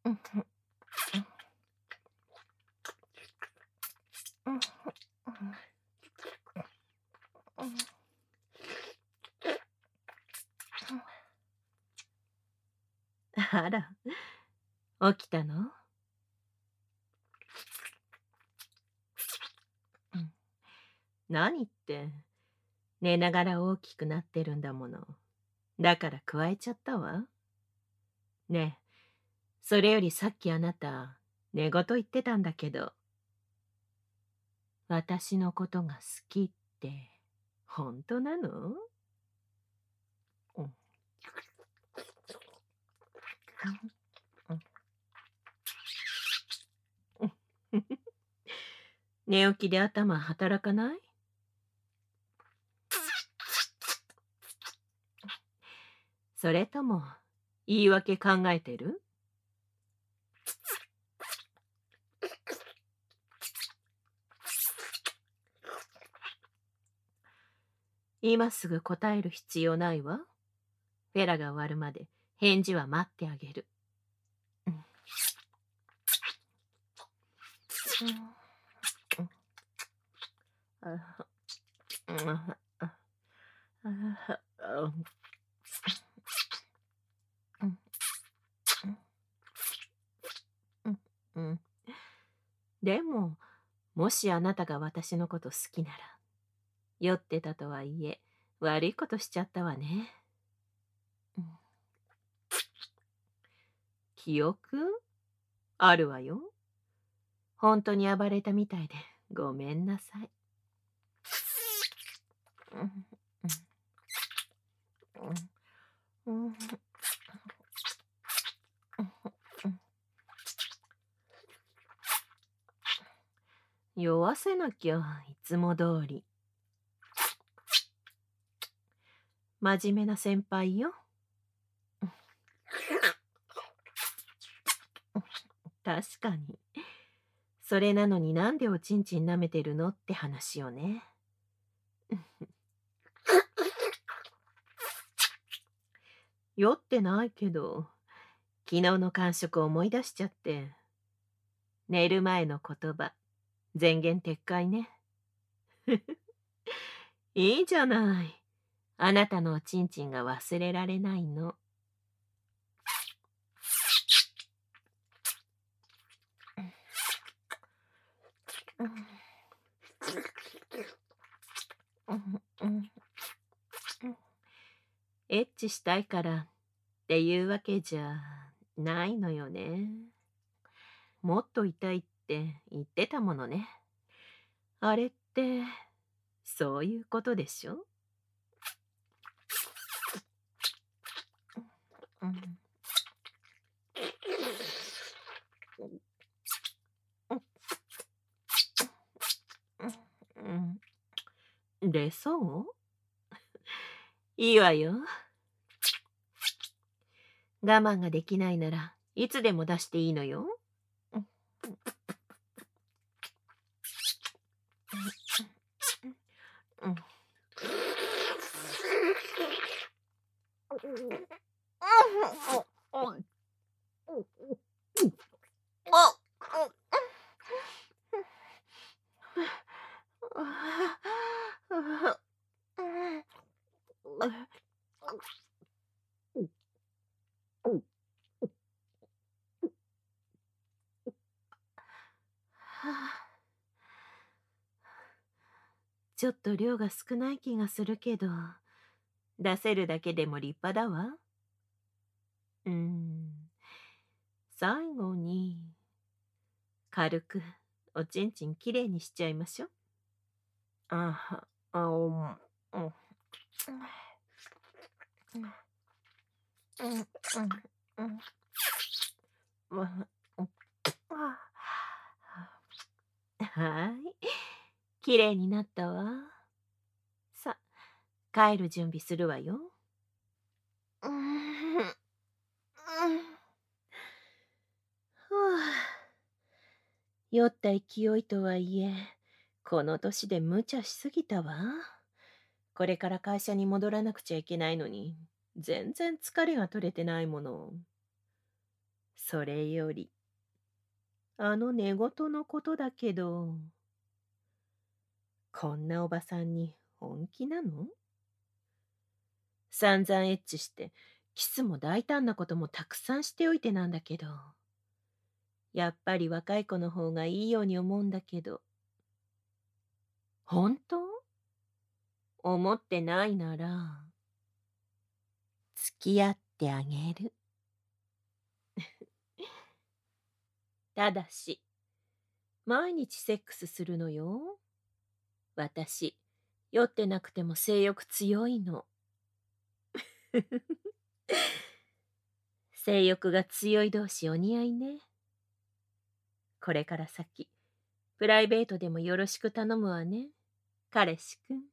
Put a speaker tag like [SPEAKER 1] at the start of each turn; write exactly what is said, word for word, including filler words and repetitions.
[SPEAKER 1] うん、ふん、うん、ふん、うん、うん、あら、起きたの？うん。何って、寝ながら大きくなってるんだもの。だから加えちゃったわ。ねえ、それよりさっきあなた、寝言言ってたんだけど、私のことが好きって、本当なの？うん、うん、うん。寝起きで頭働かない？それとも、言い訳考えてる？今すぐ答える必要ないわ。フェラが終わるまで返事は待ってあげる。うん、うん、うん、あ、うん、あ、あ、あ、あ、うん、うん、うん。でも、もしあなたが私のこと好きなら、酔ってたとはいえ、悪いことしちゃったわね。うん、記憶あるわよ。本当に暴れたみたいで、ごめんなさい。うん、うん、うん、うん。酔わせなきゃ、いつも通り。真面目な先輩よ。確かに。それなのになんでおちんちん舐めてるのって話よね。酔ってないけど、昨日の感触を思い出しちゃって。寝る前の言葉、前言撤回ね。いいじゃない。あなたのおちんちんが忘れられないの。うん、うん、うん、うん。エッチしたいからっていうわけじゃないのよね。もっと痛いって言ってたものね。あれって、そういうことでしょ？うん。うんうん。で、そういいわよ。我慢ができないならいつでも出していいのよ。うん、うん。ちょっと量が少ない気がするけど、出せるだけでも立派だわ。うーん。最後に、軽くおちんちんきれいにしちゃいましょ。あは、あ、おも、うん、うん、うん、うん、うん、うん、うん、あ、はい。きれいになったわ。さ、帰る準備するわよ。うーん、うん、ふう、酔った勢いとはいえ、この年で無茶しすぎたわ。これから会社に戻らなくちゃいけないのに、全然疲れが取れてないもの。 それより、あの寝言のことだけど、こんなおばさんに本気なの？散々エッチして、キスも大胆なこともたくさんしておいてなんだけど、やっぱり若い子の方がいいように思うんだけど、本当？思ってないなら、付き合ってあげる。ただし、毎日セックスするのよ。私、酔ってなくても性欲強いの。性欲が強い同士お似合いね。これから先、プライベートでもよろしく頼むわね、彼氏くん。